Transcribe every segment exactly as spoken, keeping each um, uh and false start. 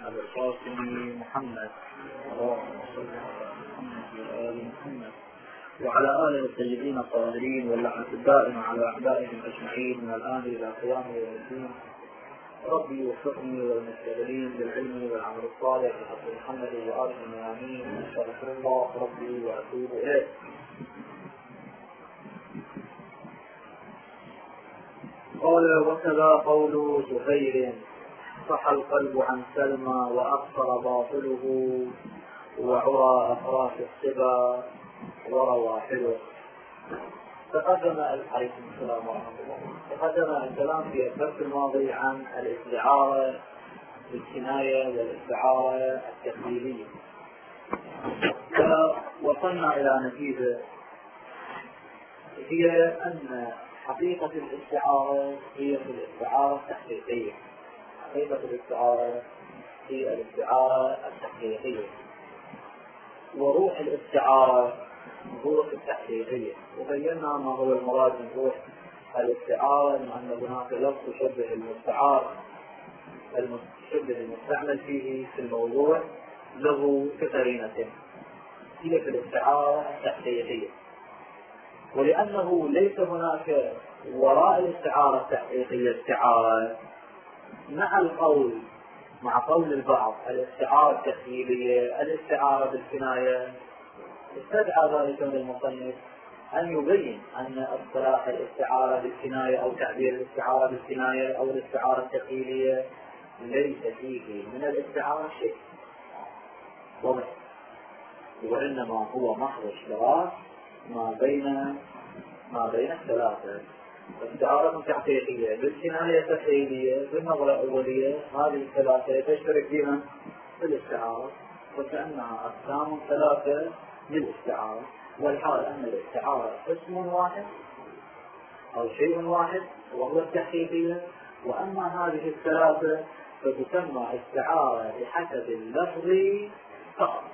أبي القاسم محمد اللهم صل على محمد وعلى آل محمد وعلى آله الطيبين الطاهرين واللعنة الدائمة على أعدائهم أجمعين من الآن إلى قيام يوم الدين. ربي وفقني والمستقبلين بالعلم والعمل الصالح بحق محمد وآله آمين. أستغفر الله ربي وأتوب إليه. قال وكذا قول زهير صح القلب عن سلمى وأبصر باطله وعرى أفراس الصبا وروى حلو. تقدم عليكم السلام ورحمة الله. تقدم الكلام في الدرس الماضي عن الاستعارة بالكناية والاستعارة التقليدية، ووصلنا إلى نتيجة هي أن حقيقة الاستعارة هي في الاستعارة التحقيقية. حقيقة الاستعارة هي الاستعارة التحقيقية، وروح الاستعارة روح التحقيقية. وبينا ما هو المراد من روح الاستعارة، من أن هناك لفظ يشبه المستعار المشبه المستعمل فيه في الموضوع له كقرينة هي في الاستعارة التحقيقية. ولأنه ليس هناك وراء الاستعارة التحقيقية استعارة، مع القول مع قول البعض الاستعارة التخيلية الاستعارة بالكناية، استدعى ذلك من المصنف أن يبين أن اصطلاح الاستعارة بالكناية أو تعبير الاستعارة بالكناية أو الاستعارة التخيلية ليس فيه من الاستعارة شيء واضح، وإنما هو محض اشتراك ما بين ما بين الثلاثة. الاستعارة تحقيقية بالكناية تخيلية بالنظرة الأولية، هذه الثلاثة تشترك فيها في الاستعارة، وكأنها أقسام ثلاثة للاستعارة، والحال أن الاستعارة اسم واحد أو شيء واحد وهو التحقيقية، وأما هذه الثلاثة فتسمى استعارة بحسب اللفظ فقط.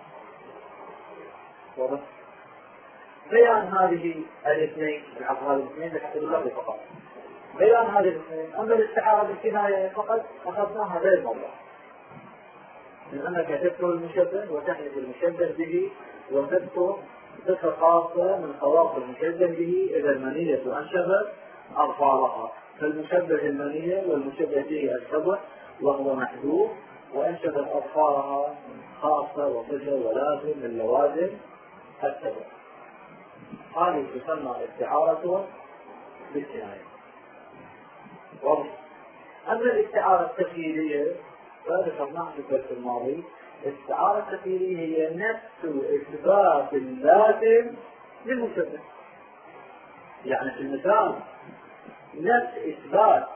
واضح؟ بيان هذه الاثنين العقل الاثنين بحسب اللفظ فقط، بيان هذه الاثنين. أما الاستعارة بالكناية فقط أخذناها غير موضوع، من أنك تذكر المشبه وتحلف المشبه به وتذكر صفة خاصة من خواص المشبه به إذا المنية أنشبت أظفارها، فالمشبه المنية والمشبه به السبع وهو محذوف، وأنشبت أظفارها خاصة وصفة ولازم من لوازم السبع. هذه تسمى استعارة بالكناية. أما الاستعارة التخيلية فذكرناها في الدرس الماضي. الاستعارة التخيلية هي نفس إثبات اللازم للمشبه، يعني في المثال نفس إثبات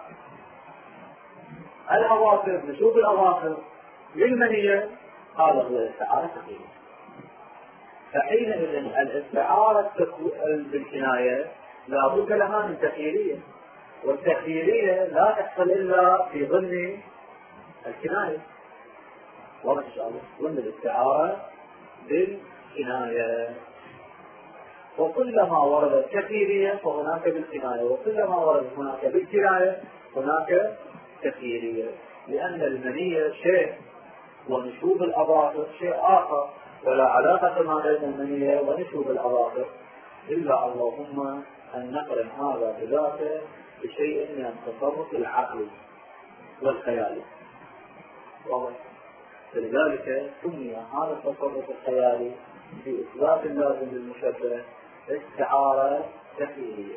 الأواخر نشوف الأواخر للمنية، هذا هو الاستعارة التخيلية. فحينئذ الاستعارة بالكناية لا بد لها من تخيلية، والتخيلية لا تحصل إلا في ضمن الكناية. واضح إن شاء الله؟ ضمن الاستعارة بالكناية، وكلما وردت تخيلية فهناك بالكناية، وكلما وردت هناك بالكناية هناك تخيلية، لأن المنية شيء ونشوب الأظافر شيء آخر، ولا علاقة ما بين المنية ونشوب الأظافر إلا اللهم أن نقرن هذا بذاته بشيء من التصرف العقلي والخيالي. فلذلك سمي هذا التصرف الخيالي في إثبات اللازم للمشبه استعارة تخيلية.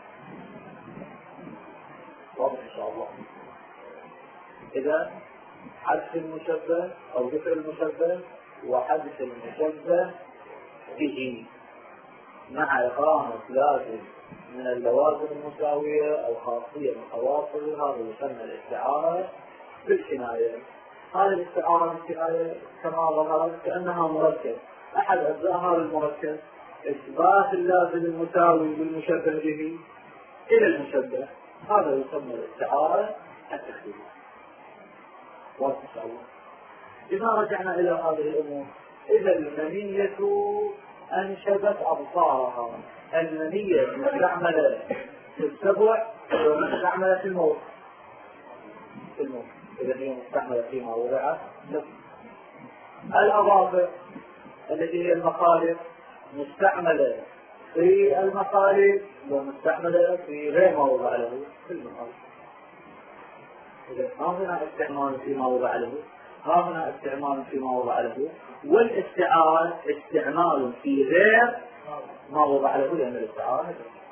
واضح إن شاء الله؟ إذا حذف المشبه أو ذكر المشبه وحذف المشبه به مع إقامة لازم من اللوازم المساوية أو خاصية من خواصه، هذا يسمى الاستعارة بالكناية. هذه الاستعارة بالكناية كما ظهرت كأنها مركب، أحد أجزاء هذا المركب إثبات اللازم المساوي بالمشبه به إلى المشبه، هذا يسمى الاستعارة التخيلية. واضح إن شاء الله؟ إذا رجعنا إلى هذه الأمور، إذا المنية أنشبت أبصارها، المنية مستعملة في السبع ومستعملة في الموت في الموت إذا هي مستعملة فيما وضعت لفظ. الأظافر التي هي المخالف مستعملة في المخالف ومستعملة في غير ما وضع له في المخالف. إذا ما هنا استعمال فيما وضع له، ها هنا استعمال فيما وضع له، والاستعارة استعمال في غير ما وضع له، لأن الاستعارة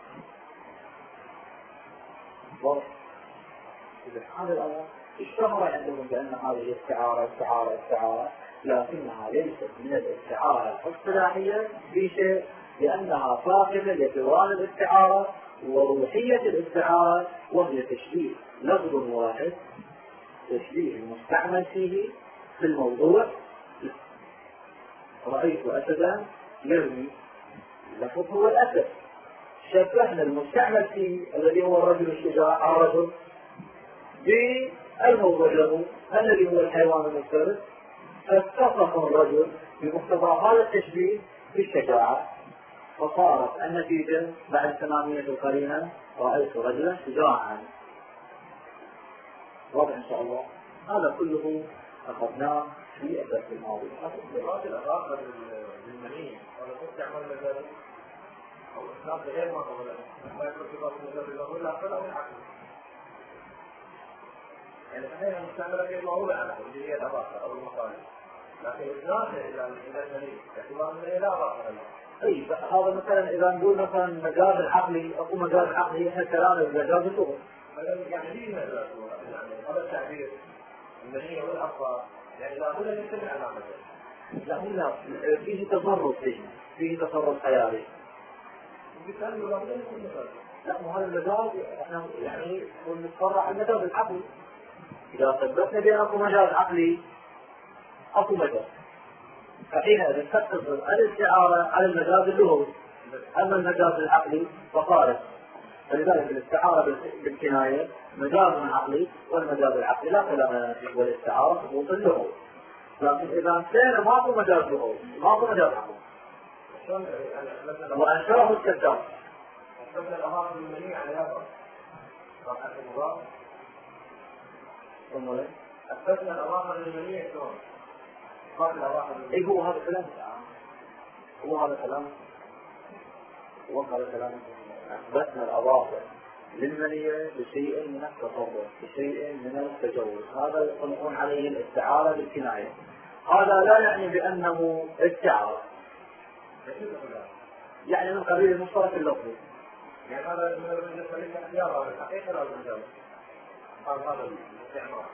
واضح. إذا هذا الأمر اشتهر عندهم بأن هذه استعارة استعارة استعارة، لكنها ليست من الاستعارة الاصطلاحية في شيء، لأنها فاقدة لجوانب الاستعارة وروحية الاستعارة، وهي تشبيه لفظ واحد، تشبيه المستعمل فيه في الموضوع. رأيت أسدا يرمي، اللفظ هو الأسد، شبهنا المستعمل فيه الذي هو الرجل الشجاع الرجل بالموضوع له الذي هو الحيوان المفترس، فاتصف الرجل بمقتضى هذا التشبيه بالشجاعة، فصارت النتيجة بعد ثمانية قرينا رأيت رجلا شجاعا. واضح إن شاء الله. هذا كله أخذناه في الدرس الماضي. الصفات الأخرى للمنية ولا تستعمل لذلك أو إسلام غير ما قبله ما يكون صفات لذلك ولا أقل أو العقل، يعني صحيح مستعملة غير ما وضع له اللي هي الأواخر أو المخالف، لكن إسلامه إلى المنية باعتبار أنه لا أواخر له. طيب هذا مثلا إذا نقول مثلا مجاز العقلي أو مجاز العقلي إحنا كلامنا بمجاز اللغة. يعني ليه مجاز اللغة؟ يعني هذا التعبير المنية والأطفال يعني لا بد أن يتبع العمل. لا لا فيه تصرف فيه فيه تصرف خيالي. بالتالي لا بد أن يكون مجاز. لا مو هذا المجاز احنا يعني نتفرع عن المجاز العقلي. إذا ثبتنا بأن أكو مجاز عقلي أكو مجاز، فحينئذ تقتصر الاستعارة على المجاز اللغوي. أما المجاز العقلي فخارج، فلذلك الاستعارة بالكناية مجاز عقلي، والمجاز العقلي لا كلام فيه، والاستعارة ثبوت اللغوي. لكن إذا انتهينا ماكو مجاز لغوي ماكو مجاز عقلي وأنشره الكذاب. أثبتنا الأواخر المنية على هذا صفحة المضاف. ثم ليه؟ أثبتنا الأواخر المنية شلون؟ صفحة الأواخر المنية. إيه هو هذا الكلام؟ هو هذا الكلام هو هذا الكلام أثبتنا الأواخر للمنية بشيء من التصرف، بشيء من التجوز، هذا يطلقون عليه الاستعارة بالكناية. هذا لا يعني بأنه استعارة، يعني من قبيل المشترك اللفظي. يعني هذا من بالنسبة للاختيار على الحقيقة لا بالمجاز. هذا الاستعمار.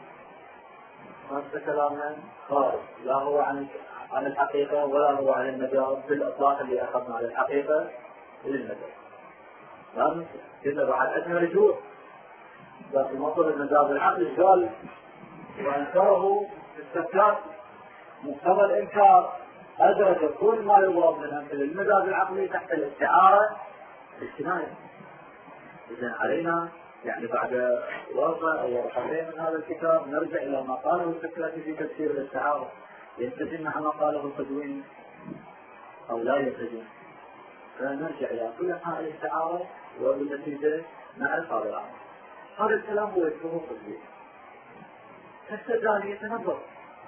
هذا كلامنا خارج، لا هو عن عن الحقيقة ولا هو عن المجاز بالإطلاق اللي أخذنا على الحقيقة للمجاز. لأن إذا بعد أدنى رجوع لكن مطلب المجاز العقلي قال وأنكره استثبات مقتضى الإنكار، أدرج كل ما يضاف من أمثلة المجاز العقلي تحت الاستعارة بالكناية. إذن علينا يعني بعد ورقة أو ورقتين من هذا الكتاب نرجع إلى ما قاله الفكرة في تفسير الاستعارة، ينتجن مع ما قاله التدوين أو لا ينتجن، فنرجع إلى كل أنحاء الاستعارة وبالنتيجة نعرف هذا الأمر. هذا الكلام هو يشبه التدوين. فالسجاني يتنظر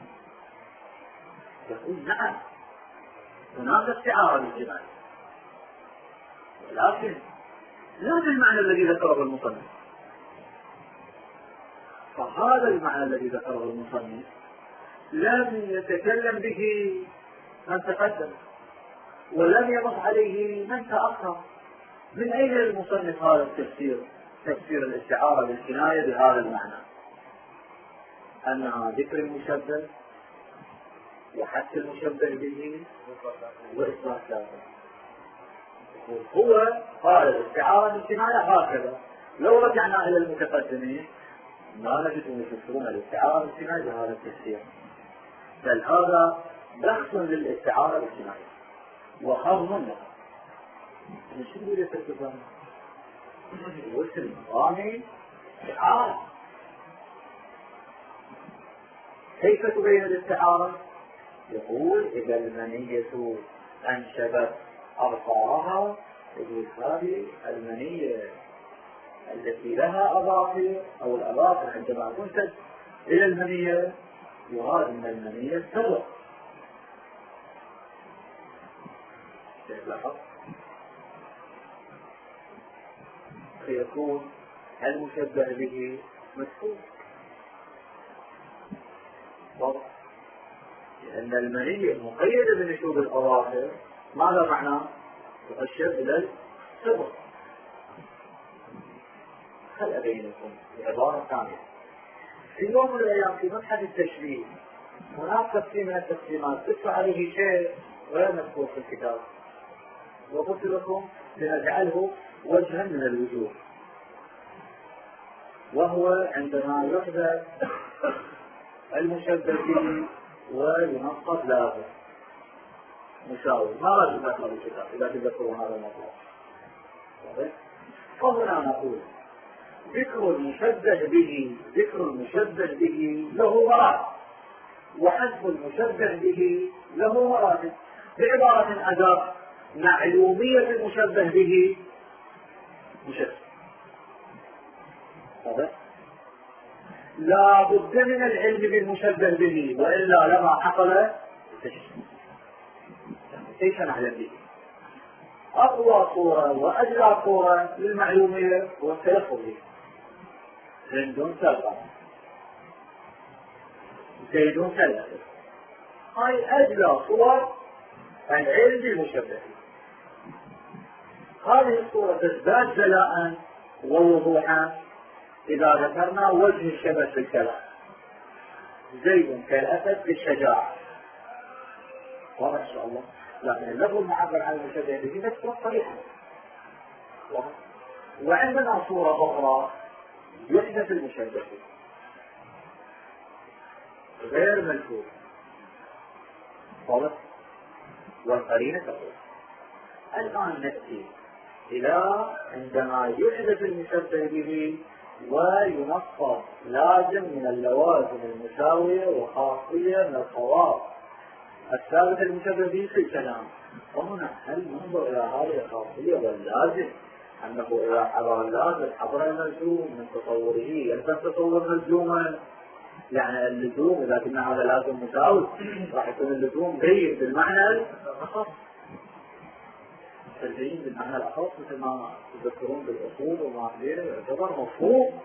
يقول نعم هناك استعارة بالجمال، ولكن لا بالمعنى الذي ذكره المصنف. فهذا المعنى الذي ذكره المصنف لم يتكلم به من تقدم ولم ينص عليه من تأخر. من أين المصنف هذا التفسير؟ تفسير الاستعارة بالكناية بهذا المعنى أنها ذكر المشبه وحث المشبه به وإثبات ذاته. هو قال الاستعارة بالكناية هكذا. لو رجعنا إلى المتقدمين ما نجدهم يفسرون الاستعارة بالكناية بهذا التفسير، بل هذا بحث للاستعارة بالكناية وخرم لها. شو يقول يفسر؟ يقول في المقام استعارة. كيف تبين الاستعارة؟ يقول إذا المنية أنشبت أرفارها، يقول هذه المنية التي لها أظافر أو الأظافر عندما تنتج إلى المنية يراد أن المنية سبق. لاحظ فيكون المشبه به مذكور واضح، لأن المنية مقيدة بنشوب الأواخر. ماذا معناه؟ تؤشر إلى السبق. هل أبين لكم بعبارة ثانية؟ في يوم من الأيام في مبحث التشبيه هناك تقسيم من التقسيمات تدفع عليه شيء غير مذكور في الكتاب، وقلت لكم لنجعله وجها من الوجوه، وهو عندما يحدث المشبه به وينصب لازم مساوي. ما راجل ذكر الكتاب إذا تذكرون هذا المطلب. فهنا نقول ذكر المشبه به ذكر المشبه به له مراتب، وحذف المشبه به له مراتب. بعبارة أدق، معلومية المشبه به مشبه هذا لا بد من العلم بالمشبه به، وإلا لما حصل التشبيه. كيف نعلم به؟ أقوى صورة وأجلى صورة للمعلومية هو التلفظ به. زيد سلطة، زيد سلطة، هاي أجلى صور العلم بالمشبه. هذه الصورة تزداد جلاء ووضوحا إذا ذكرنا وجه الشبه في الكلام. زيد كالأسد في الشجاعة، واضح إن شاء الله. لكن اللفظ المعبر عن المشبه به نفسه صريحا. وعندنا صورة أخرى يحدث المشبه به غير ملفوظ، واضح، والقرينة تقول. الآن نأتي إلى عندما يحدث المشبه به وينصب لازم من اللوازم المساوية وخاصية من الخواص الثابتة المشبه به في الكلام. وهنا هل ننظر إلى هذه الخاصية واللازم أنه إذا حضر اللازم حضر الملزوم من تصوره يلزم تصور ملزوما؟ يعني اللزوم إذا كنا هذا لازم مساوي راح يكون اللزوم جيد بالمعنى الأخص، الجيد بالمعنى الأخص مثل ما تذكرون بالأصول وما غيره يعتبر مفهوم.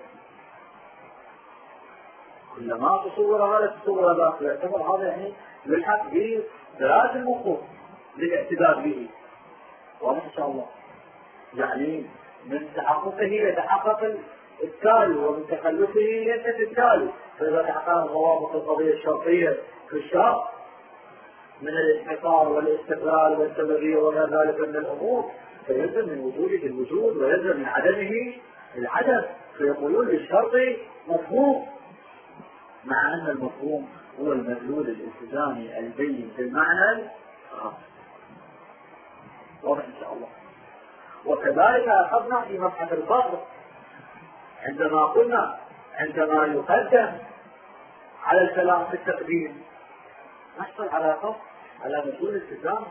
كلما تصور هذا تصور ذاك يعتبر هذا يعني يلحق به ثلاث المفهوم للاعتداد به. واضح إن شاء الله. يعني من تحققه يتحقق التالي، ومن تخلفه ينتهي التالي. فإذا تحقق ضوابط القضية الشرطية في الشرط من الاستقرار والاستقلال والسببية وما ذلك من الأمور فيلزم من وجوده الوجود ويلزم من عدمه العدم. فيقولون للشرط مفهوم، مع أن المفهوم هو المدلول الالتزامي البين في المعنى الخاص. واضح إن شاء الله. وكذلك أخذنا في مبحث الفصل عندما قلنا عندما يقدم على الكلام في التقديم نحصل على فصل على مدلول الالتزام.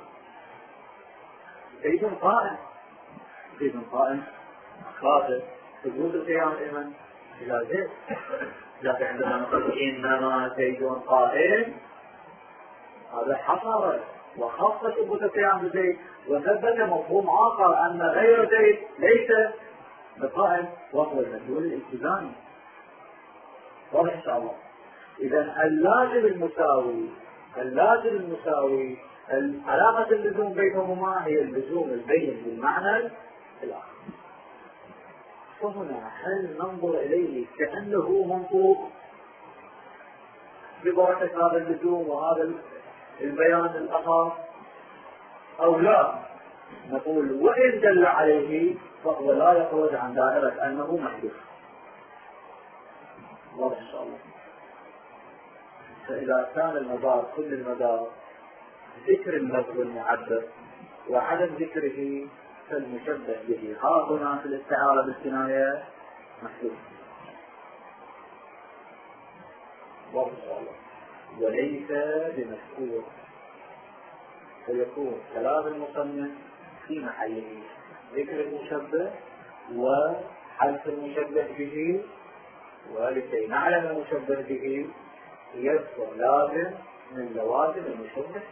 زيد قائم، زيد قائم خاطئ وجود القيام إيمن إلى زيد. لكن عندما نقول إنما زيد قائم هذا حصر وخاصة ثبوت القيام بزيد وثبت مفهوم آخر أن غير زيد ليس بقائم وهو المدلول الالتزامي. واضح إن شاء الله. إذا اللازم المساوي اللازم المساوي علاقة اللزوم بينهما هي اللزوم البين بالمعنى الآخر. فهنا هل ننظر إليه كأنه منطوق ببركة هذا اللزوم وهذا البيان الآخر أو لا؟ نقول وإن دل عليه فهو لا يخرج عن دائرة أنه محدث. واضح إن شاء الله. فإذا كان المدار كل المدار ذكر اللفظ المعبر وعدم ذكره فالمشبه به ها هنا في الاستعارة بالكناية محدود. واضح إن شاء الله. وليس بمذكور، فيكون كلام المصنف في محله ذكر المشبه وحذف المشبه به ولكي نعلم المشبه به يذكر لازم من لوازم المشبه.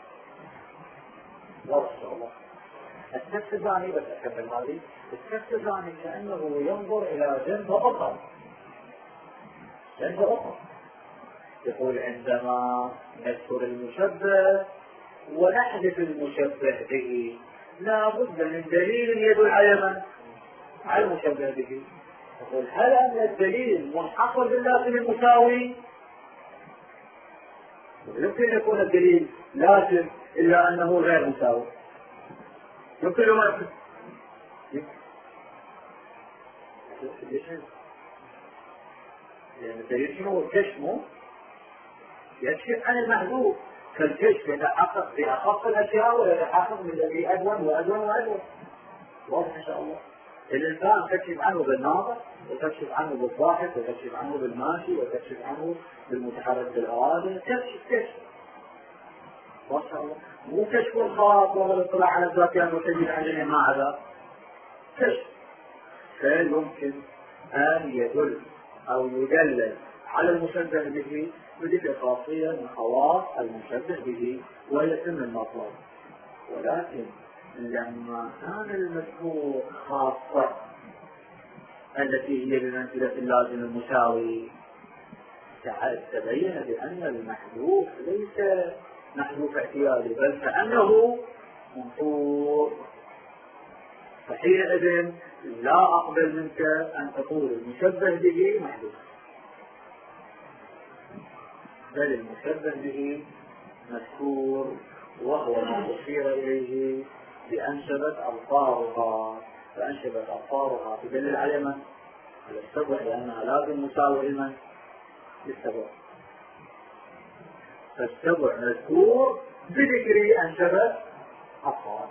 واضح ان شاء الله. التفسير الثاني بس اكمل هذه. التفسير الثاني كانه ينظر الى جنبه اخرى. جنبه اخرى. يقول عندما نذكر المشبه ونحذف المشبه به لا بد من دليل يدل على من؟ على المشبه به. يقول هل ان الدليل منحصر باللازم المساوي؟ يمكن يكون الدليل لازم الا انه غير مساوي. يمكن ما يمكن. لأن الدليل شنو؟ الكشف يكشف عن المحذوف، كالكشف يتحقق في أخف الأشياء ويتحقق من الذي أدون وأدون وأدون. واضح إن شاء الله. الإنسان تكشف عنه بالناظر، وتكشف عنه بالضاحك، وتكشف عنه بالماشي، وتكشف عنه بالمتحرك بالأرادة. كشف كشف. واضح إن شاء الله. مو كشف الخاص ولا الاطلاع على الذاتيات وتجد عليه ما عدا كشف. فيمكن أن يدل أو يدلل على المشبه به بذكر خاصية من خواص المشبه به ويتم المطلب. ولكن لما كان المذكور خاصة التي هي بمنزلة اللازم المساوي تبين بأن المحذوف ليس محذوف اعتيادي بل كأنه منصور. فحينئذ لا أقبل منك أن تقول المشبه به محذوف، بل المشبه به مذكور وهو ما أشير إليه بأنشبت ألفاظها. فأنشبت ألفاظها تدل على من؟ على السبع، لأنها لازم مساوي لمن؟ للسبع. فالسبع مذكور بذكر أنشبت ألفاظ.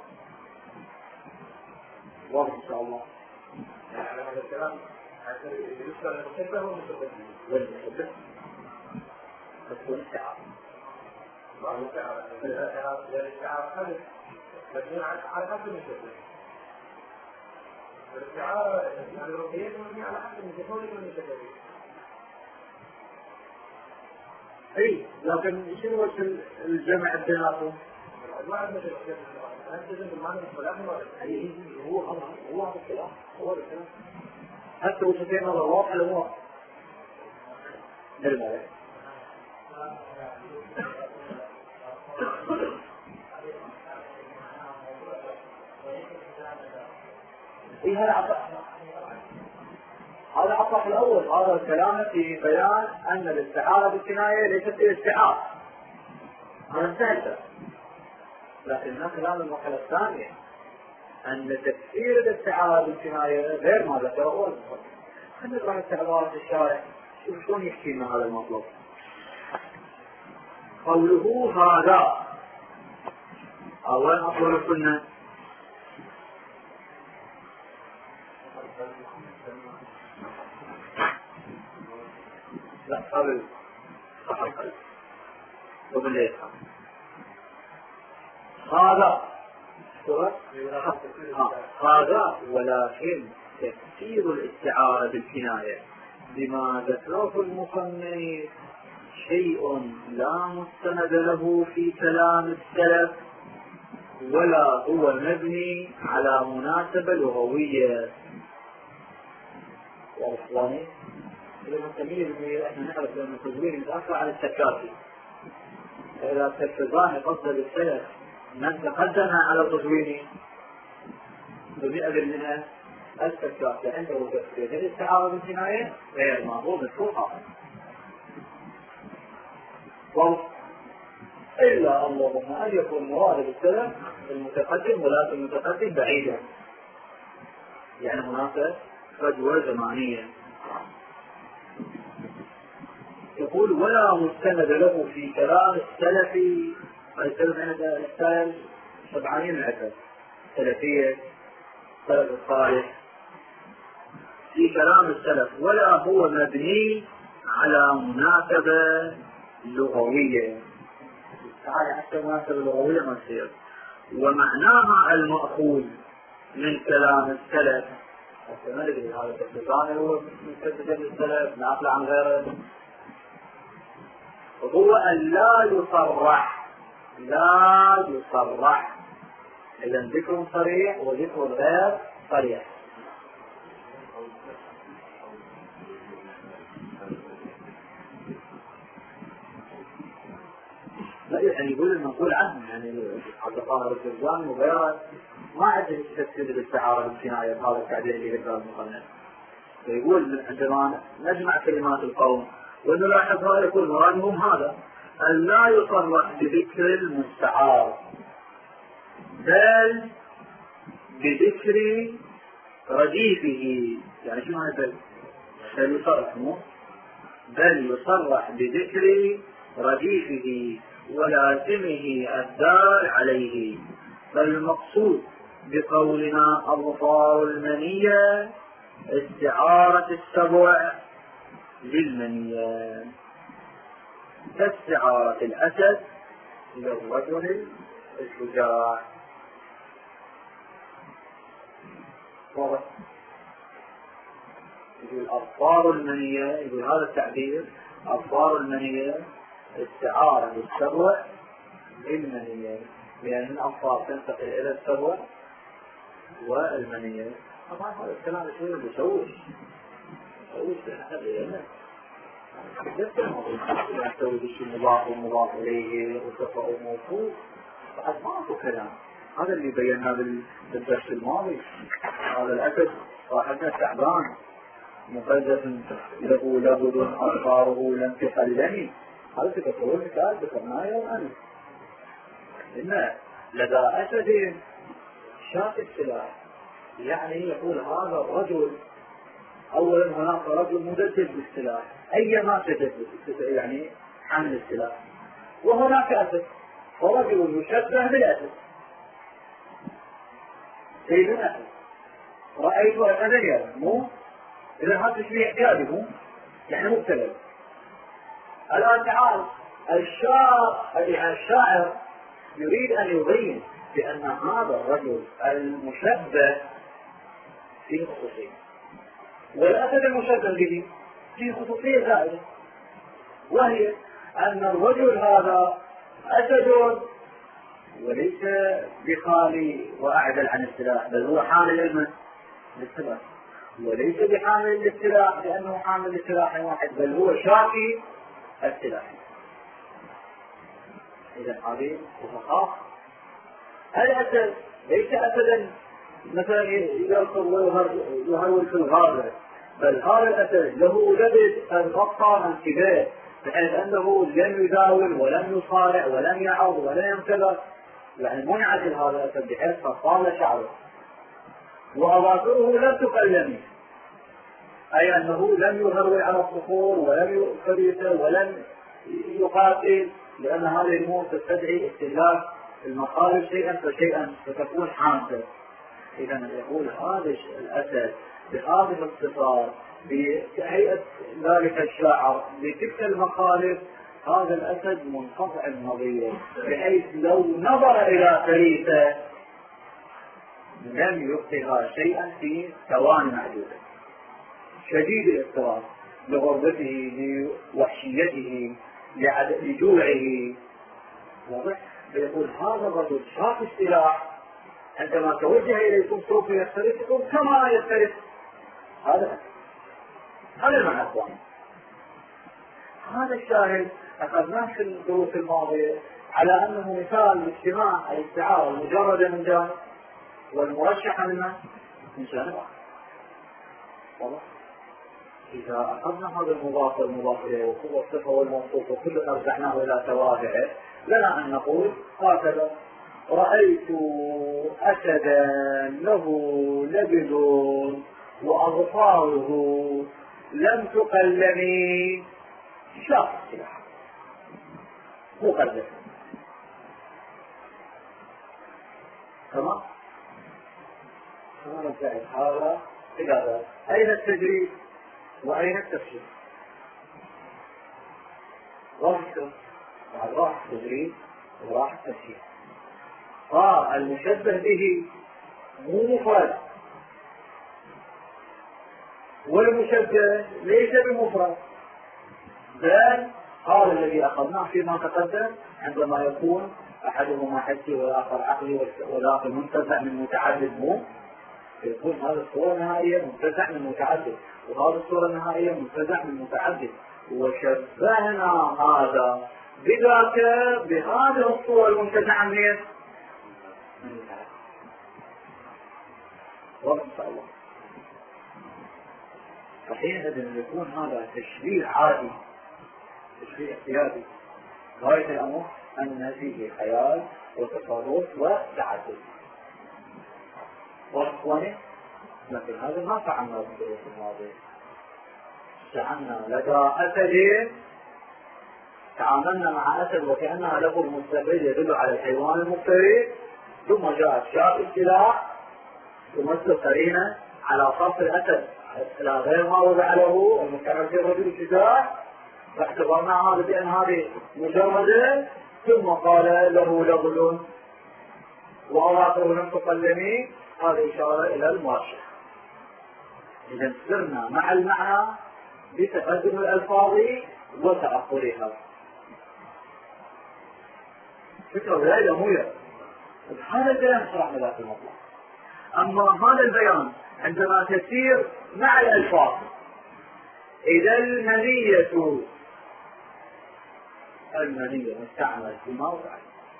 واضح إن شاء الله. على هذا الكلام يذكر المشبه والمشبه والمشبه تكون استعارة. بعض الاستعارة الاستعارة حدث لكن على حسب المشبه. الاستعارة الربيعية مبنية على حسب المشبه والمشبه. اي لكن شنو وجه الجمع بيناتهم؟ ما عندنا شيء هذا جزء من المعنى والأخر. اي هو هو هو هذا الكلام هو الكلام. حتى وجهتين نظر واضحة لواضح. بالمعنى. إيه هذا عطاء هذا عطاء الأول. هذا الكلام في بيان أن الاستعارة بالكناية ليست الاستعارة. هذا انتهت. لكن هذا كلام المرحلة الثانية أن تفسير الاستعارة بالكناية غير ما ذكره هو المصدر. خلينا نقرأ استعارات الشارع شوف شلون يحكي لنا هذا المطلب. قوله هذا أول أقول السنة لا قبل صح القلب وبالليل هذا هذا. ولكن تفسير الاستعارة بالكناية بما ذكره المصنف شيء لا مستند له في كلام السلف ولا هو مبني على مناسبة لغوية. وأصلاني لما تميز احنا نعرف أن التزوير متأخر عن التكافي. فإذا التكفيران قصد بالسلف من تقدم على تزويره بمئة بالمئة التكافي عنده تفسير الاستعارة بالكناية غير معروف بالفقه. إلا اللهم أن يكون مراد بالسلف المتقدم ولكن المتقدم بعيدا، يعني هناك فجوة زمانية. يقول ولا مستند له في كلام السلف. السلف عند السلف سبعين عدد سلفية سلف الصالح في كلام السلف ولا هو مبني على مناسبة لغوية. هذه حتى مناسبة لغوية ما تصير. ومعناها المأخوذ من كلام السلف حتى ما ندري هذا الثاني هو متكتب بالسلف ناقل عن غيره. وهو أن لا يصرح لا يصرح إذا ذكر صريح وذكر غير صريح. لا يعني يقول المنقول عنه يعني عبد القاهر الجرجاني وغيره ما عنده تفسير الاستعارة بالكناية هذا التعبير اللي ذكره المصنف. فيقول عندما نجمع كلمات القوم ونلاحظ هذا يكون مرادهم هذا أن لا يصرح بذكر المستعار بل بذكر رديفه. يعني شو هذا بل يصرح مو بل يصرح بذكر رديفه ولازمه الدال عليه. فالمقصود بقولنا الظفار المنية استعارة السبع للمنية كاستعارة الأسد للرجل الشجاع. يقول الظفار المنية، يقول هذا التعبير الظفار المنية استعارة للسبع للمنية، لأن الأظفار تنتقل إلى السبع والمنية. طبعا هذا الكلام شوي بيشوش بيشوش لأنه جدا موضوع يحتوي بشيء مضاف ومضاف إليه وصفة وموصوف بعد ما أكو كلام. هذا اللي بيناه بالدرس الماضي. هذا الأسد صاحبنا تعبان مقدس له لبد أظفاره لم تخلني. هذا تكتبون مثال ذكرناه يوم أمس إن لدى أسد شاف السلاح. يعني يقول هذا الرجل أولا هناك رجل مدجج بالسلاح أيما تجدد يعني حامل السلاح، وهناك أسد ورجل يشبه بالأسد سيد الأسد. رأيت أسدا يرى مو إذا هذا تشبيه إعجابي مو يعني مبتلى. الآن تعال الشاعر الشاعر يريد أن يبين بأن هذا الرجل المشبه فيه خصوصية والأسد المشبه به فيه خصوصية زائدة، وهي أن الرجل هذا أسد وليس بخالي وأعدل عن السلاح، بل هو حامل للسلاح، وليس بحامل للسلاح لأنه حامل لسلاح واحد، بل هو شاكي السلاح. إذا هذه خصوصات. الأسد ليس أسدا مثلا يركض ويهرول في الغابة، بل هذا الأسد له لبد قد غطى من كبير بحيث أنه لم يداول ولم يصارع ولم يعض ولم يمتلك، يعني منعزل هذا الأسد بحيث فصال شعره، وأظافره لم تكلم، أي أنه لم يهرول على الصخور ولم يفريسه ولم يقاتل، لأن هذه الأمور تستدعي استهلاك المخالف شيئا فشيئا فتكون حامسة. إذا يقول هذا الأسد بهذه الصفات بهيئة ذلك الشاعر بتلك المخالف، هذا الأسد منقطع النظير بحيث لو نظر إلى فريسة لم يبقها شيئا في ثواني معدودة، شديد الاضطراب لغربته لوحشيته لجوعه. واضح؟ فيقول هذا الرجل شاف السلاح عندما توجه إليكم سوف يفترسكم كما يفترس هذا هذا المعنى الثاني. هذا الشاهد أخذناه في الدروس الماضية على أنه مثال لاجتماع الاستعارة المجردة من جانب والمرشحة منها من جانب آخر. إذا أخذنا هذا المضاف والمضاف إليه وكل الصفة والموصوف وكلنا رجعناه إلى توابعه لنا أن نقول هكذا: رأيت أسدا له لبد وأظفاره لم تقلني شاف السلاح مقدس. تمام؟ تمام الفعل هذا إجابة. أين التجريد وأين التفسير؟ راح بعد راح التجريد وراح التفسير. صار المشبه به مو مفرد والمشبه ليس بمفرد، بل هذا الذي أخذناه فيما تقدم عندما يكون أحدهما حسي والآخر عقلي والآخر منتزع من متعدد، مو يكون هذه الصورة النهائية منتزع من متعدد وهذه الصورة النهائية منتزع من متعدد، وشبهنا هذا بذاك بهذه الصورة المنتزعة من المتعدد. واضح إن شاء الله. فحينئذ يكون هذا تشبيه عادي، تشبيه احتياطي، غاية الأمر أن فيه خيال وتصرف وتعدد. وإخواني مثل هذا ما فعلنا في الدروس الماضية، جعلنا لدى أسد، تعاملنا مع أسد وكأنها له المستقبل يدل على الحيوان المفترس، ثم جاءت شاء السلاح تمثل قرينة على صف الأسد إلى غير ما وضع له المستعمل في الرجل الشجاع، فاعتبرنا هذا بأن هذه مجردة، ثم قال له لغل وأراته لم تقلمي، هذه إشارة إلى المرشح. إذا سرنا مع المعنى بتقدم الألفاظ وتأخرها. فكرة ولاية مهمة. هذا البيان شرحنا ذات المطلق. أما هذا البيان عندما تسير مع الألفاظ، إذا المنية المنية مستعمل في موضع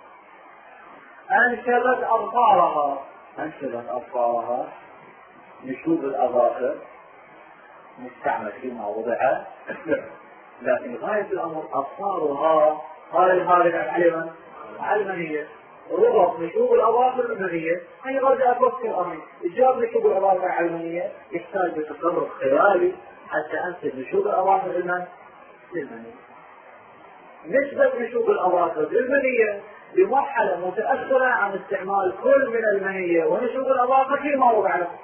أنشبت أظفارها، أنشبت أظفارها نشوب الأظافر مستعمل فيما وضع، لكن غاية الأمر أظفارها قال الخارج علما على المنية، ربط نشوب الأظافر المنية، هي رجع أفكر أمي إجاب نشوب الأظافر على المنية يحتاج لتصرف خيالي حتى أنسب نشوب الأظافر للمنية. نسبة نشوب الأظافر للمنية بمرحلة متأخرة عن استعمال كل من المنية ونشوب الأظافر فيما وضع له.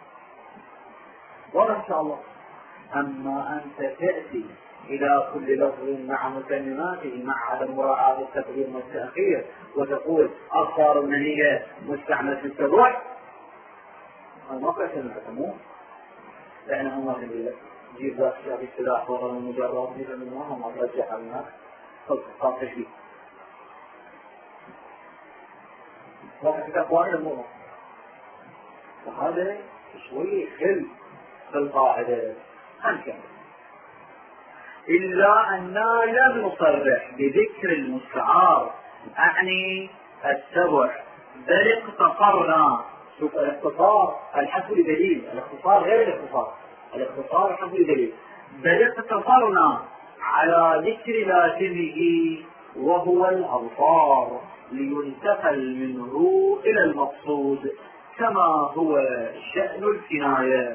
واضح إن شاء الله. أما أنت تأتي إلى كل لفظ مع متمماته مع عدم مراعاة التقديم والتأخير وتقول أظفار المنية مستعمل في التبع، ما قلت المعتمون لأنه ما تقول جيب ذات شاب السلاح ورا المجرد مثل ما هم أرجع الناس خلق تشبيه. وقت أقوال المرة وهذا شوي خل في القاعدة أنكم، إلا أننا لم نصرح بذكر المستعار أعني السبع، بل اقتصرنا. شوف الاختصار الحسب دليل، الاختصار غير الاختصار، الاختصار الحسب دليل، بل اقتصرنا على ذكر لازمه وهو الأظفار لينتقل منه إلى المقصود كما هو شأن الكناية.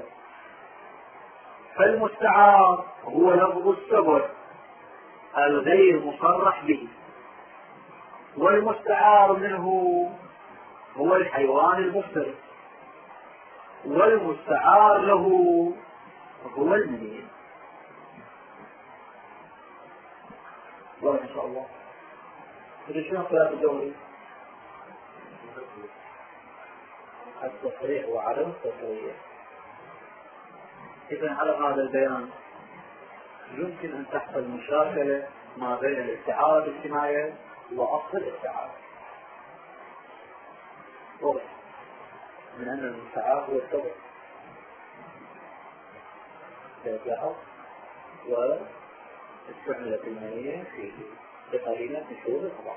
فالمستعار هو لفظ السبع الغير مصرح به، والمستعار منه هو الحيوان المفترس، والمستعار له هو المنية. واضح إن شاء الله. إذا شنو خلاف الدوري؟ التصريح وعدم التصريح. إذا على هذا البيان يمكن أن تحصل مشاكلة ما بين الاستعارة بالكناية وأصل الاستعارة. واضح من أن المستعار هو السبب تلاحظ واستعملت المنية فيه بقرينة نشوب الأضافر.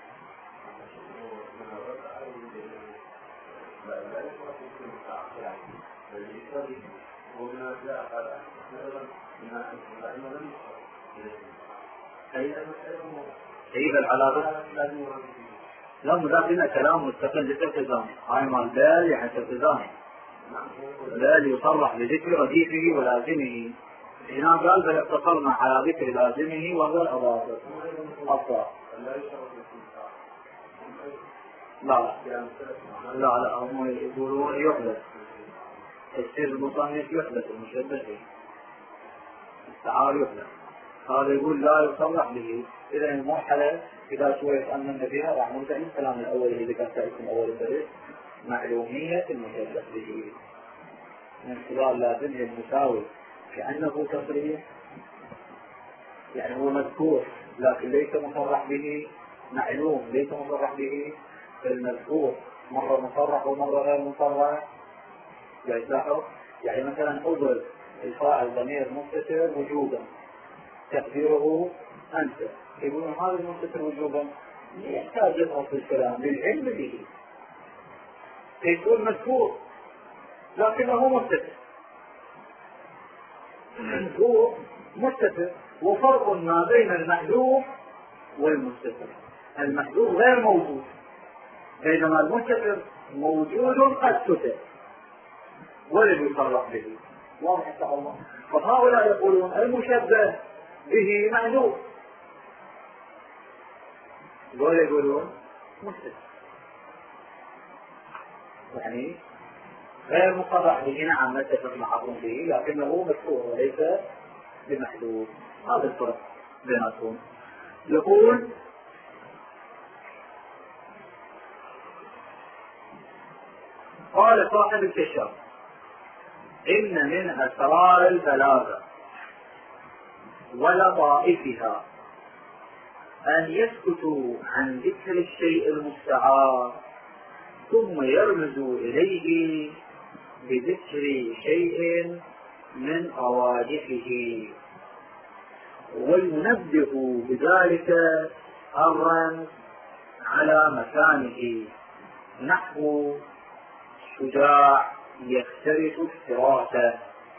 هي العلاقة لا مداخلنا كلام مستقل للتزام، هاي مال بال يعني التزام، بال يصرح بذكر رديفه ولازمه. هنا قال بل اقتصرنا على ذكر لازمه وهو الأظافر أفضل. لا لا لا هم يقولون يحدث السر المصنف، يحدث المشبه به التعار يحدث، هذا يقول لا يصرح به. إذا المرحلة إذا شوية تأمن فيها راح نرجع الكلام الأول اللي ذكرته لكم أول الدرس، معلومية المشبه به. من خلال لازمه المساوي كأنه تصريح، يعني هو مذكور لكن ليس مصرح به، معلوم ليس مصرح به، المذكور مرة مصرح ومرة غير مصرح. يلاحظ يعني مثلا أضرب الفاعل ضمير مستتر وجوبا تقديره أنت، يقولون هذا المستتر وجوبا يحتاج يضغط الكلام للعلم به، يكون مذكور لكنه مستتر، هو مستتر. وفرق ما بين المحذوف والمستتر، المحذوف غير موجود بينما المستتر موجود قد ستر ولم يصرح به. واضح ان شاء الله. فهؤلاء يقولون المشبه به محذوف، ولا يقولون مستتر، يعني غير مصرح به. نعم نتفق معكم به لكنه مذكور وليس بمحذوف. هذا الفرق بيناتهم. يقول قال صاحب الكشاف إن من أسرار البلاغة ولطائفها أن يسكتوا عن ذكر الشيء المستعار ثم يرمزوا إليه بذكر شيء من أواجفه وينبه بذلك الرمز على مكانه، نحو شجاع يختلف افتراته.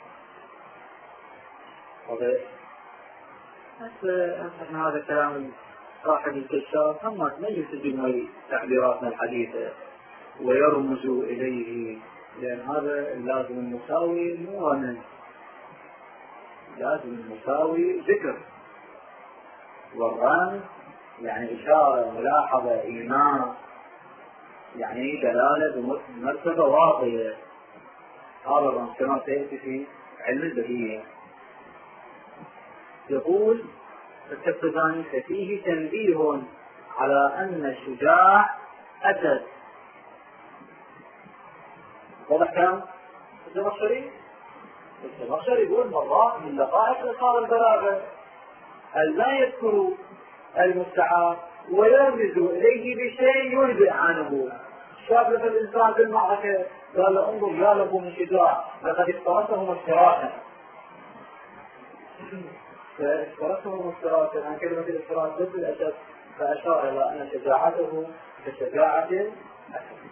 احنا هذا كلام صاحب الكشاف، هم ما يسجل تعبيراتنا الحديثة ويرمز إليه، لأن هذا اللازم المساوي مو رمز، لازم المساوي ذكر، والرمز يعني إشارة ملاحظة إيمان، يعني دلالة بمرتبة واضحة. هذا الرمز كما سيأتي في علم البديهة. يقول التقداني ففيه تنبيه على أن الشجاع أسد. واضح كلام الزمخشري؟ الزمخشري يقول مرات من لطائف إظهار البلاغة أن لا يذكر المستعار ويرمز إليه بشيء ينبئ عنه. شاف لك الإنسان في المعركة قال له انظر يا له من شجاع لقد افترسهم افتراء، فافترسهم افتراء عن كلمة الافتراء ضد الأسد، فأشار إلى أن شجاعته كشجاعة الأسد.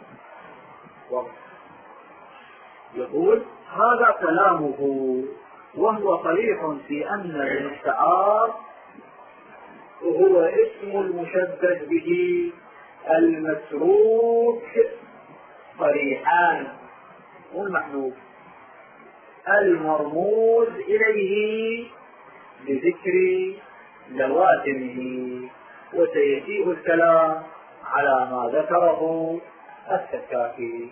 يقول هذا كلامه وهو صريح في أن المستعار هو اسم المشبه به المتروك صريحان، والمحذوف المرموز إليه بذكر لوازمه. وسيجيء الكلام على ما ذكره السكاكي.